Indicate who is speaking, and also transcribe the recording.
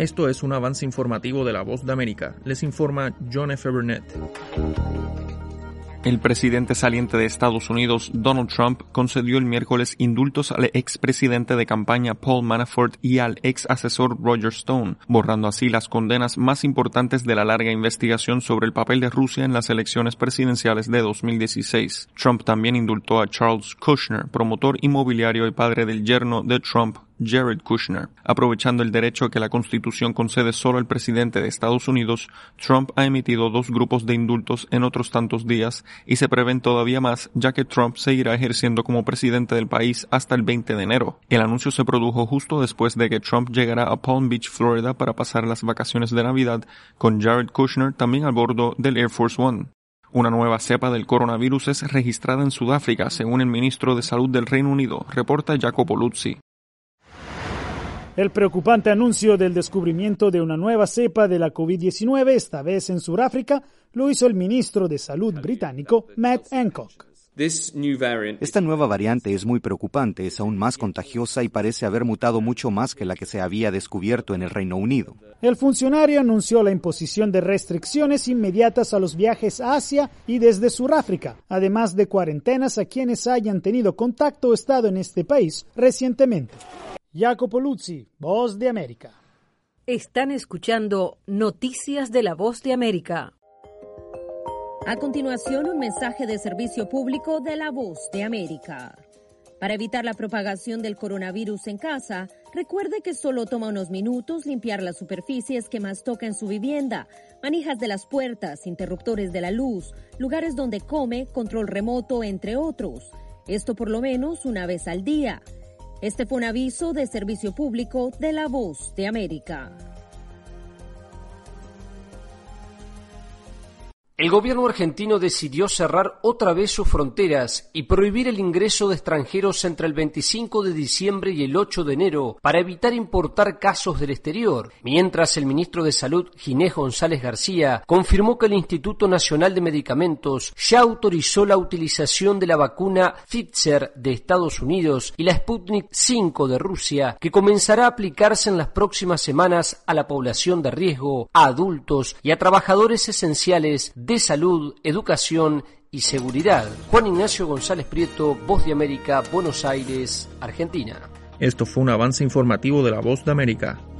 Speaker 1: Esto es un avance informativo de La Voz de América. Les informa John F. Burnett. El presidente saliente de Estados Unidos, Donald Trump, concedió el miércoles indultos al expresidente de campaña Paul Manafort y al ex asesor Roger Stone, borrando así las condenas más importantes de la larga investigación sobre el papel de Rusia en las elecciones presidenciales de 2016. Trump también indultó a Charles Kushner, promotor inmobiliario y padre del yerno de Trump, Jared Kushner. Aprovechando el derecho que la Constitución concede solo al presidente de Estados Unidos, Trump ha emitido 2 grupos de indultos en otros tantos días y se prevén todavía más, ya que Trump seguirá ejerciendo como presidente del país hasta el 20 de enero. El anuncio se produjo justo después de que Trump llegara a Palm Beach, Florida, para pasar las vacaciones de Navidad con Jared Kushner también a bordo del Air Force One. Una nueva cepa del coronavirus es registrada en Sudáfrica, según el ministro de Salud del Reino Unido, reporta Jacopo Luzzi.
Speaker 2: El preocupante anuncio del descubrimiento de una nueva cepa de la COVID-19, esta vez en Sudáfrica, lo hizo el ministro de Salud británico, Matt Hancock.
Speaker 3: Esta nueva variante es muy preocupante, es aún más contagiosa y parece haber mutado mucho más que la que se había descubierto en el Reino Unido.
Speaker 2: El funcionario anunció la imposición de restricciones inmediatas a los viajes a Asia y desde Sudáfrica, además de cuarentenas a quienes hayan tenido contacto o estado en este país recientemente. Jacopo Luzzi, Voz de América.
Speaker 4: Están escuchando Noticias de la Voz de América.
Speaker 5: A continuación, un mensaje de servicio público de la Voz de América. Para evitar la propagación del coronavirus en casa, recuerde que solo toma unos minutos limpiar las superficies que más toca en su vivienda, manijas de las puertas, interruptores de la luz, lugares donde come, control remoto, entre otros. Esto por lo menos una vez al día. Este fue un aviso de servicio público de la Voz de América.
Speaker 6: El gobierno argentino decidió cerrar otra vez sus fronteras y prohibir el ingreso de extranjeros entre el 25 de diciembre y el 8 de enero para evitar importar casos del exterior, mientras el ministro de Salud, Ginés González García, confirmó que el Instituto Nacional de Medicamentos ya autorizó la utilización de la vacuna Pfizer de Estados Unidos y la Sputnik 5 de Rusia, que comenzará a aplicarse en las próximas semanas a la población de riesgo, a adultos y a trabajadores esenciales de salud, educación y seguridad. Juan Ignacio González Prieto, Voz de América, Buenos Aires, Argentina.
Speaker 1: Esto fue un avance informativo de La Voz de América.